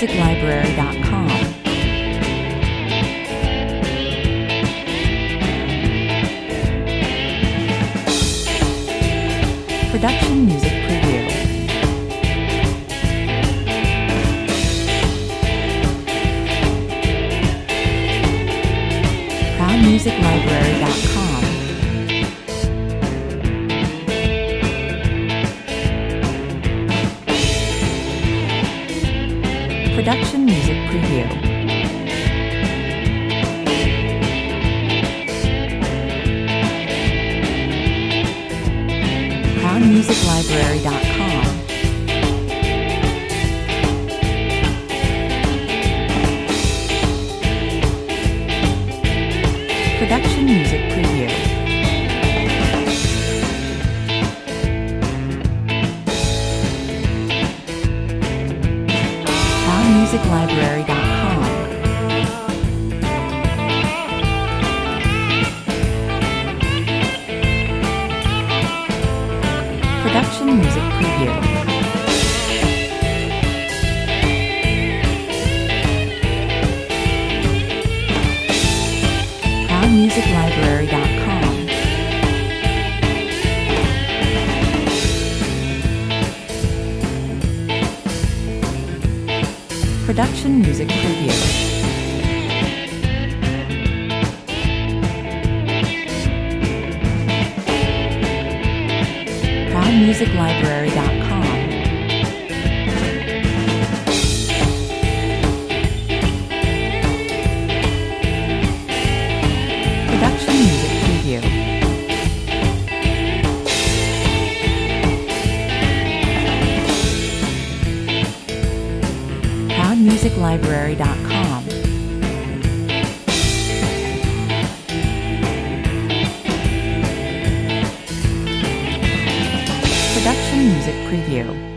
ProudMusicLibrary.com. Production Music Preview. ProudMusicLibrary.com. Production Music Preview. ProudMusicLibrary.com. Production Music Preview. ProudMusicLibrary.com. Production Music Preview. ProudMusicLibrary.com. Production Music Preview. ProudMusicLibrary.com. Production Music Preview. ProudMusicLibrary.com. Production Music Preview.